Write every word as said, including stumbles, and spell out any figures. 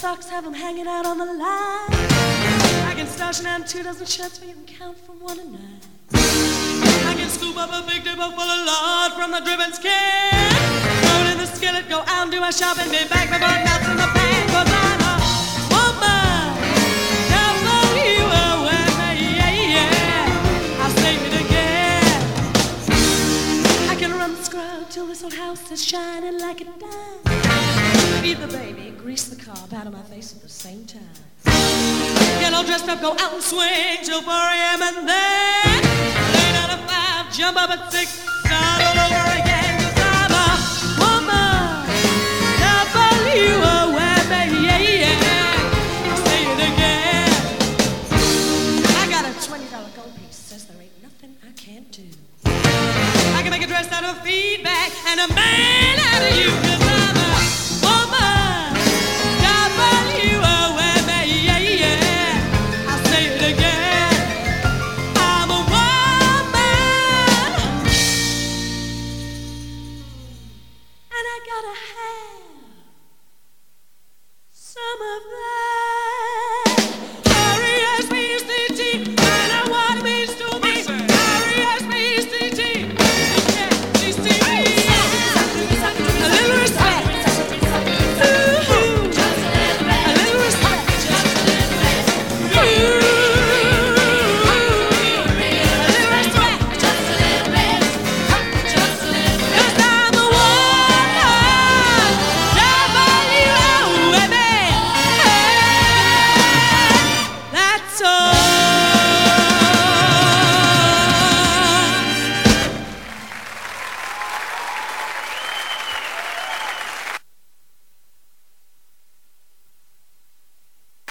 socks, have them hanging out on the line. I can stash down two dozen shirts where you can count from one to nine. I can scoop up a big dipper full of lard from the driven skin. Throw it in the skillet, go out and do my shopping, be back before it melts in the pan. 'Cause I'm a woman, W O M A, yeah, yeah. I'll say it again. I can run the scrub till this old house is shining like a dime. Feed the baby, grease the car, pat on my face at the same time. Get all dressed up, go out and swing till four a.m. and then lay down at five, jump up at six, start all over again. 'Cause I'm a woman, W O M A, yeah, yeah. I'll say it again. I got a twenty dollar gold piece, says there ain't nothing I can't do. I can make a dress out of feedback and a man out of you.